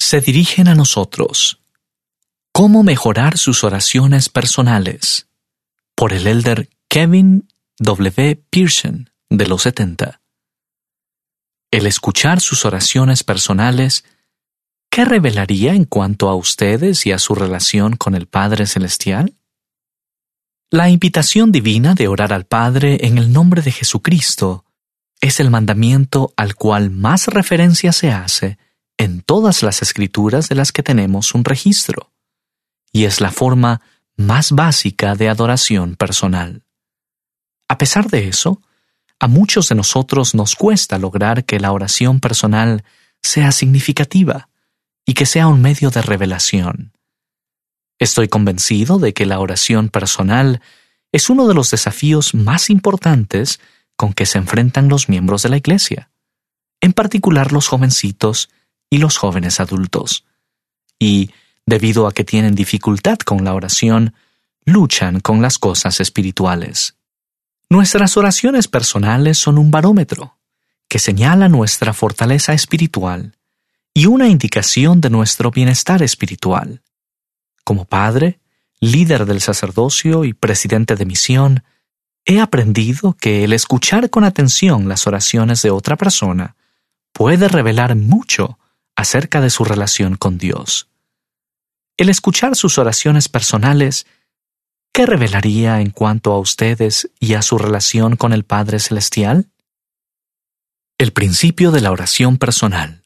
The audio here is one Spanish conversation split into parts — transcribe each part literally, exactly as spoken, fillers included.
se dirigen a nosotros. ¿Cómo mejorar sus oraciones personales? Por el elder Kevin W. Pearson, de los setenta. El escuchar sus oraciones personales, ¿qué revelaría en cuanto a ustedes y a su relación con el Padre Celestial? La invitación divina de orar al Padre en el nombre de Jesucristo es el mandamiento al cual más referencia se hace en todas las escrituras de las que tenemos un registro, y es la forma más básica de adoración personal. A pesar de eso, a muchos de nosotros nos cuesta lograr que la oración personal sea significativa y que sea un medio de revelación. Estoy convencido de que la oración personal es uno de los desafíos más importantes con que se enfrentan los miembros de la Iglesia, en particular los jovencitos y los jóvenes adultos. Y, debido a que tienen dificultad con la oración, luchan con las cosas espirituales. Nuestras oraciones personales son un barómetro que señala nuestra fortaleza espiritual y una indicación de nuestro bienestar espiritual. Como padre, líder del sacerdocio y presidente de misión, he aprendido que el escuchar con atención las oraciones de otra persona puede revelar mucho acerca de su relación con Dios. El escuchar sus oraciones personales, ¿qué revelaría en cuanto a ustedes y a su relación con el Padre Celestial? El principio de la oración personal.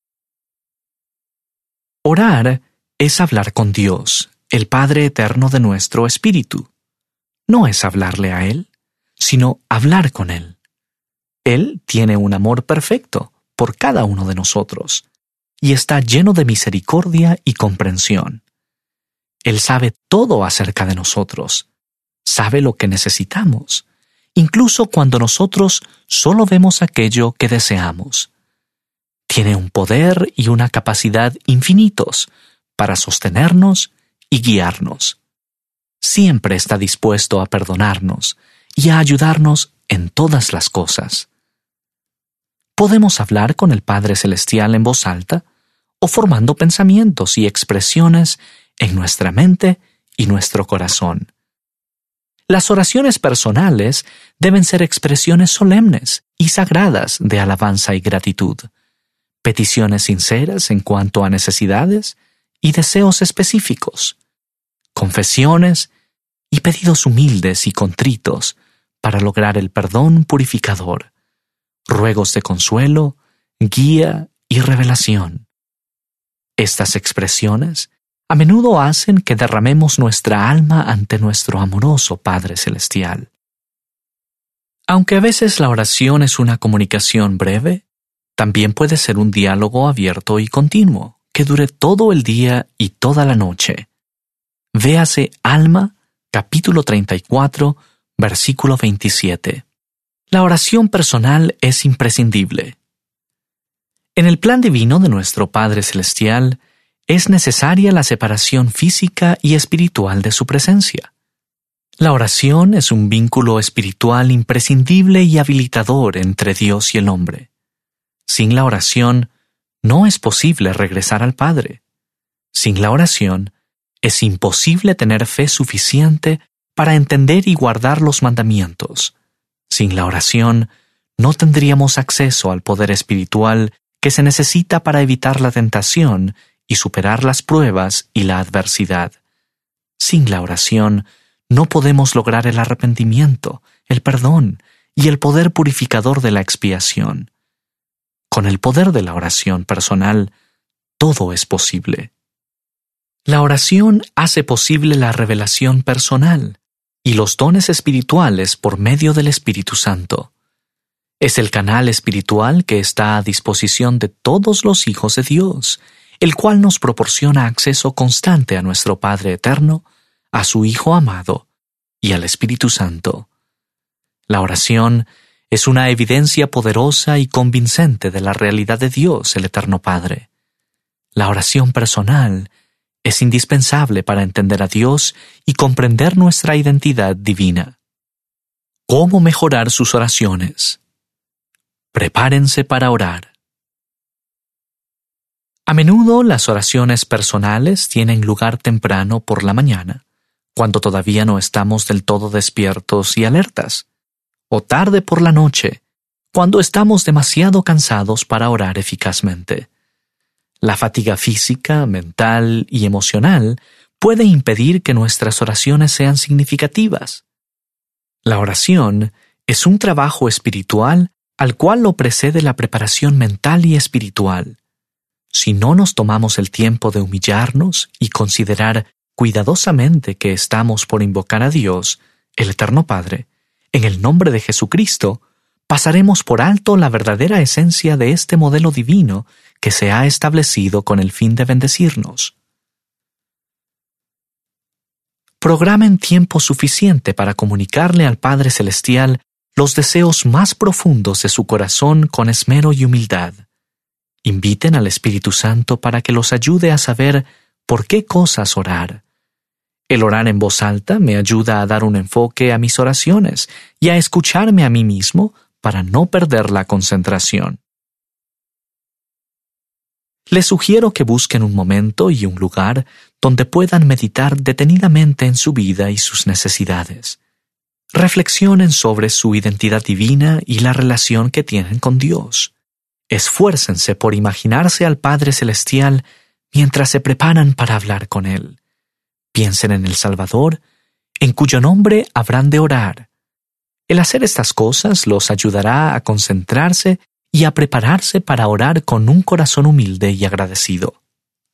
Orar es hablar con Dios, el Padre eterno de nuestro espíritu. No es hablarle a Él, sino hablar con Él. Él tiene un amor perfecto por cada uno de nosotros y está lleno de misericordia y comprensión. Él sabe todo acerca de nosotros, sabe lo que necesitamos, incluso cuando nosotros solo vemos aquello que deseamos. Tiene un poder y una capacidad infinitos para sostenernos y guiarnos. Siempre está dispuesto a perdonarnos y a ayudarnos en todas las cosas. Podemos hablar con el Padre Celestial en voz alta o formando pensamientos y expresiones en nuestra mente y nuestro corazón. Las oraciones personales deben ser expresiones solemnes y sagradas de alabanza y gratitud, peticiones sinceras en cuanto a necesidades y deseos específicos, confesiones y pedidos humildes y contritos para lograr el perdón purificador, ruegos de consuelo, guía y revelación. Estas expresiones a menudo hacen que derramemos nuestra alma ante nuestro amoroso Padre Celestial. Aunque a veces la oración es una comunicación breve, también puede ser un diálogo abierto y continuo, que dure todo el día y toda la noche. Véase Alma, capítulo treinta y cuatro, versículo veintisiete. La oración personal es imprescindible. En el plan divino de nuestro Padre Celestial, es necesaria la separación física y espiritual de su presencia. La oración es un vínculo espiritual imprescindible y habilitador entre Dios y el hombre. Sin la oración, no es posible regresar al Padre. Sin la oración, es imposible tener fe suficiente para entender y guardar los mandamientos. Sin la oración, no tendríamos acceso al poder espiritual que se necesita para evitar la tentación y superar las pruebas y la adversidad. Sin la oración, no podemos lograr el arrepentimiento, el perdón y el poder purificador de la expiación. Con el poder de la oración personal, todo es posible. La oración hace posible la revelación personal y los dones espirituales por medio del Espíritu Santo. Es el canal espiritual que está a disposición de todos los hijos de Dios, el cual nos proporciona acceso constante a nuestro Padre Eterno, a su Hijo amado y al Espíritu Santo. La oración es una evidencia poderosa y convincente de la realidad de Dios, el Eterno Padre. La oración personal es indispensable para entender a Dios y comprender nuestra identidad divina. ¿Cómo mejorar sus oraciones? Prepárense para orar. A menudo las oraciones personales tienen lugar temprano por la mañana, cuando todavía no estamos del todo despiertos y alertas, o tarde por la noche, cuando estamos demasiado cansados para orar eficazmente. La fatiga física, mental y emocional puede impedir que nuestras oraciones sean significativas. La oración es un trabajo espiritual al cual lo precede la preparación mental y espiritual. Si no nos tomamos el tiempo de humillarnos y considerar cuidadosamente que estamos por invocar a Dios, el Eterno Padre, en el nombre de Jesucristo, pasaremos por alto la verdadera esencia de este modelo divino que se ha establecido con el fin de bendecirnos. Programen tiempo suficiente para comunicarle al Padre Celestial los deseos más profundos de su corazón con esmero y humildad. Inviten al Espíritu Santo para que los ayude a saber por qué cosas orar. El orar en voz alta me ayuda a dar un enfoque a mis oraciones y a escucharme a mí mismo para no perder la concentración. Les sugiero que busquen un momento y un lugar donde puedan meditar detenidamente en su vida y sus necesidades. Reflexionen sobre su identidad divina y la relación que tienen con Dios. Esfuércense por imaginarse al Padre Celestial mientras se preparan para hablar con Él. Piensen en el Salvador, en cuyo nombre habrán de orar. El hacer estas cosas los ayudará a concentrarse y a prepararse para orar con un corazón humilde y agradecido.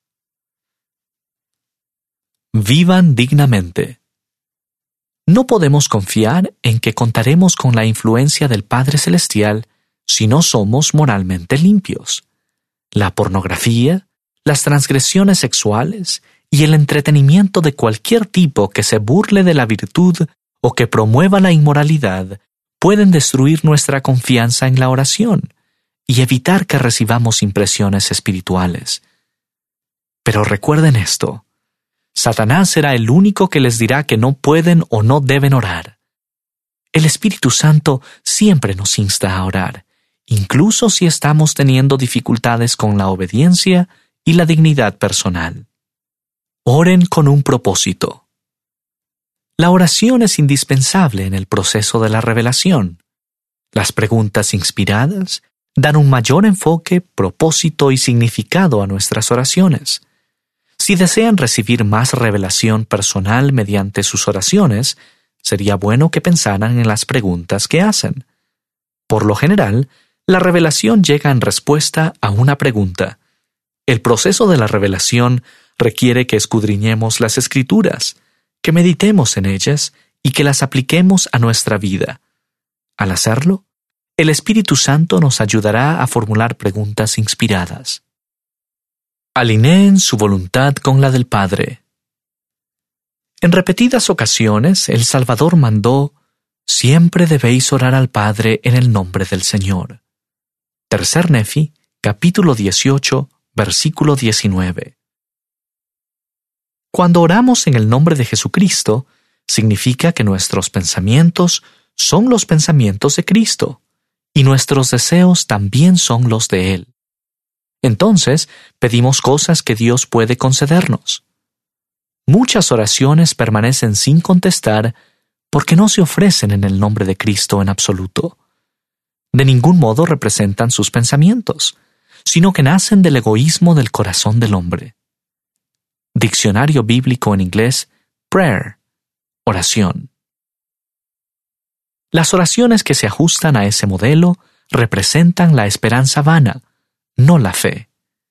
Vivan dignamente. No podemos confiar en que contaremos con la influencia del Padre Celestial si no somos moralmente limpios. La pornografía, las transgresiones sexuales y el entretenimiento de cualquier tipo que se burle de la virtud o que promueva la inmoralidad pueden destruir nuestra confianza en la oración y evitar que recibamos impresiones espirituales. Pero recuerden esto: Satanás será el único que les dirá que no pueden o no deben orar. El Espíritu Santo siempre nos insta a orar, incluso si estamos teniendo dificultades con la obediencia y la dignidad personal. Oren con un propósito. La oración es indispensable en el proceso de la revelación. Las preguntas inspiradas dan un mayor enfoque, propósito y significado a nuestras oraciones. Si desean recibir más revelación personal mediante sus oraciones, sería bueno que pensaran en las preguntas que hacen. Por lo general, la revelación llega en respuesta a una pregunta. El proceso de la revelación requiere que escudriñemos las Escrituras, que meditemos en ellas y que las apliquemos a nuestra vida. Al hacerlo, el Espíritu Santo nos ayudará a formular preguntas inspiradas. Alineen su voluntad con la del Padre. En repetidas ocasiones, el Salvador mandó: «Siempre debéis orar al Padre en el nombre del Señor». Tercer Nefi, capítulo dieciocho, versículo diecinueve. Cuando oramos en el nombre de Jesucristo, significa que nuestros pensamientos son los pensamientos de Cristo, y nuestros deseos también son los de Él. Entonces, pedimos cosas que Dios puede concedernos. Muchas oraciones permanecen sin contestar porque no se ofrecen en el nombre de Cristo en absoluto. De ningún modo representan sus pensamientos, sino que nacen del egoísmo del corazón del hombre. Diccionario bíblico en inglés, prayer, oración. Las oraciones que se ajustan a ese modelo representan la esperanza vana, no la fe.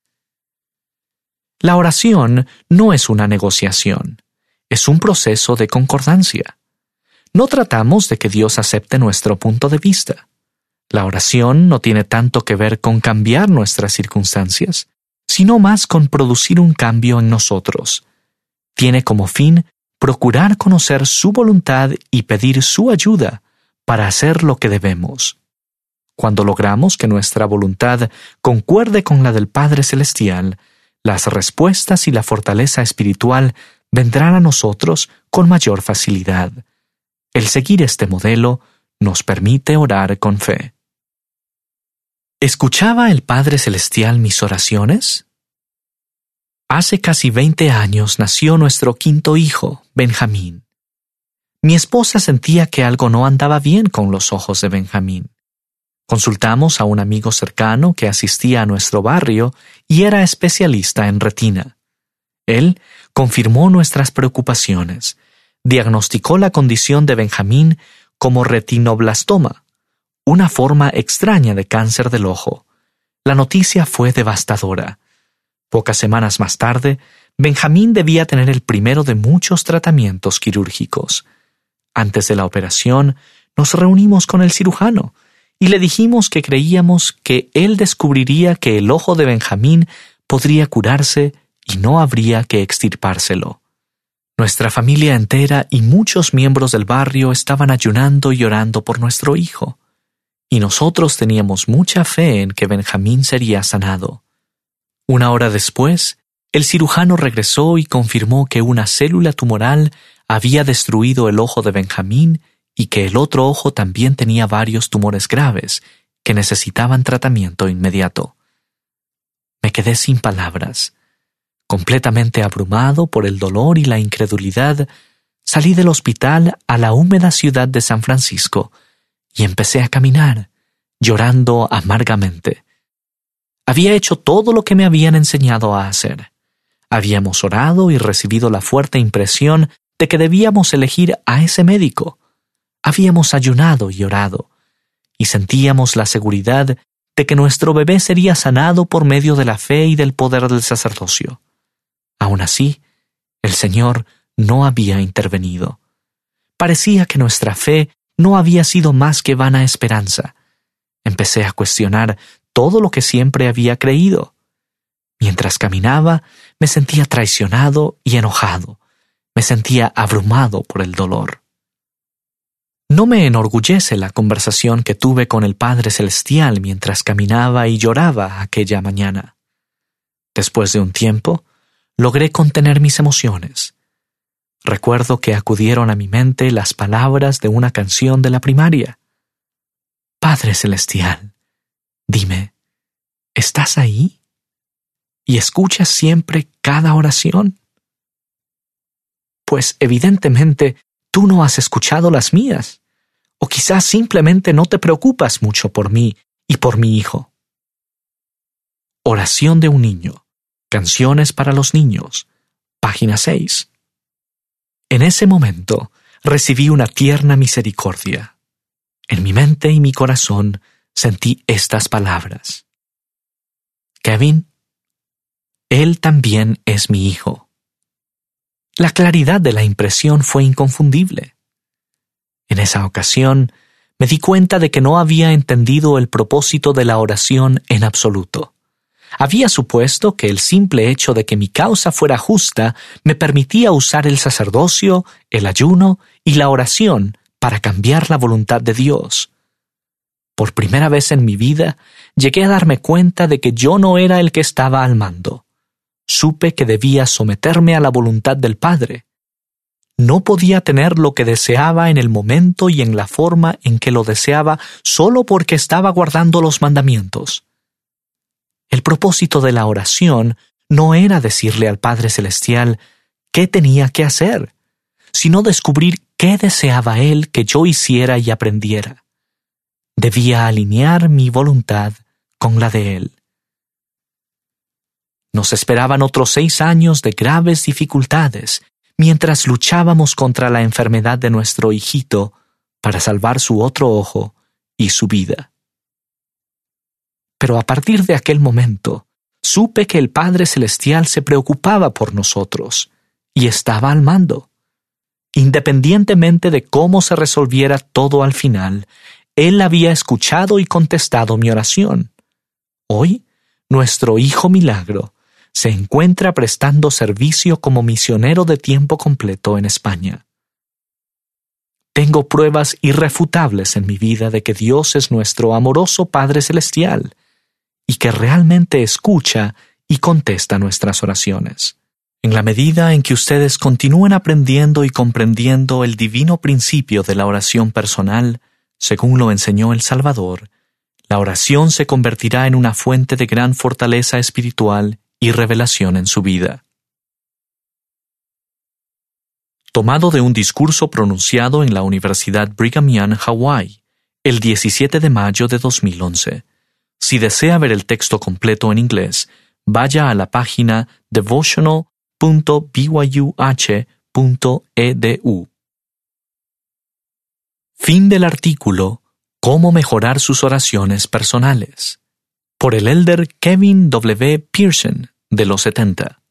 La oración no es una negociación, es un proceso de concordancia. No tratamos de que Dios acepte nuestro punto de vista. La oración no tiene tanto que ver con cambiar nuestras circunstancias, sino más con producir un cambio en nosotros. Tiene como fin procurar conocer su voluntad y pedir su ayuda para hacer lo que debemos. Cuando logramos que nuestra voluntad concuerde con la del Padre Celestial, las respuestas y la fortaleza espiritual vendrán a nosotros con mayor facilidad. El seguir este modelo nos permite orar con fe. ¿Escuchaba el Padre Celestial mis oraciones? Hace casi veinte años nació nuestro quinto hijo, Benjamín. Mi esposa sentía que algo no andaba bien con los ojos de Benjamín. Consultamos a un amigo cercano que asistía a nuestro barrio y era especialista en retina. Él confirmó nuestras preocupaciones. Diagnosticó la condición de Benjamín como retinoblastoma, una forma extraña de cáncer del ojo. La noticia fue devastadora. Pocas semanas más tarde, Benjamín debía tener el primero de muchos tratamientos quirúrgicos. Antes de la operación, nos reunimos con el cirujano y le dijimos que creíamos que él descubriría que el ojo de Benjamín podría curarse y no habría que extirpárselo. Nuestra familia entera y muchos miembros del barrio estaban ayunando y orando por nuestro hijo, y nosotros teníamos mucha fe en que Benjamín sería sanado. Una hora después, el cirujano regresó y confirmó que una célula tumoral había destruido el ojo de Benjamín y que el otro ojo también tenía varios tumores graves que necesitaban tratamiento inmediato. Me quedé sin palabras. Completamente abrumado por el dolor y la incredulidad, salí del hospital a la húmeda ciudad de San Francisco y empecé a caminar, llorando amargamente. Había hecho todo lo que me habían enseñado a hacer. Habíamos orado y recibido la fuerte impresión de que debíamos elegir a ese médico. Habíamos ayunado y orado, y sentíamos la seguridad de que nuestro bebé sería sanado por medio de la fe y del poder del sacerdocio. Aún así, el Señor no había intervenido. Parecía que nuestra fe no había sido más que vana esperanza. Empecé a cuestionar todo lo que siempre había creído. Mientras caminaba, me sentía traicionado y enojado. Me sentía abrumado por el dolor. No me enorgullece la conversación que tuve con el Padre Celestial mientras caminaba y lloraba aquella mañana. Después de un tiempo, logré contener mis emociones. Recuerdo que acudieron a mi mente las palabras de una canción de la primaria. Padre Celestial, dime, ¿estás ahí? ¿Y escuchas siempre cada oración? Pues evidentemente tú no has escuchado las mías, o quizás simplemente no te preocupas mucho por mí y por mi hijo. Oración de un niño. Canciones para los niños. Página seis. En ese momento recibí una tierna misericordia. En mi mente y mi corazón sentí estas palabras. Kevin, él también es mi hijo. La claridad de la impresión fue inconfundible. En esa ocasión me di cuenta de que no había entendido el propósito de la oración en absoluto. Había supuesto que el simple hecho de que mi causa fuera justa me permitía usar el sacerdocio, el ayuno y la oración para cambiar la voluntad de Dios. Por primera vez en mi vida, llegué a darme cuenta de que yo no era el que estaba al mando. Supe que debía someterme a la voluntad del Padre. No podía tener lo que deseaba en el momento y en la forma en que lo deseaba solo porque estaba guardando los mandamientos. El propósito de la oración no era decirle al Padre Celestial qué tenía que hacer, sino descubrir qué deseaba Él que yo hiciera y aprendiera. Debía alinear mi voluntad con la de Él. Nos esperaban otros seis años de graves dificultades mientras luchábamos contra la enfermedad de nuestro hijito para salvar su otro ojo y su vida. Pero a partir de aquel momento, supe que el Padre Celestial se preocupaba por nosotros y estaba al mando. Independientemente de cómo se resolviera todo al final, Él había escuchado y contestado mi oración. Hoy, nuestro hijo Milagro se encuentra prestando servicio como misionero de tiempo completo en España. Tengo pruebas irrefutables en mi vida de que Dios es nuestro amoroso Padre Celestial y que realmente escucha y contesta nuestras oraciones. En la medida en que ustedes continúen aprendiendo y comprendiendo el divino principio de la oración personal, según lo enseñó el Salvador, la oración se convertirá en una fuente de gran fortaleza espiritual y revelación en su vida. Tomado de un discurso pronunciado en la Universidad Brigham Young, Hawái, el diecisiete de mayo de dos mil once. Si desea ver el texto completo en inglés, vaya a la página devotional punto b y u h punto e d u. Fin del artículo Cómo mejorar sus oraciones personales, por el elder Kevin W. Pearson, de los setenta.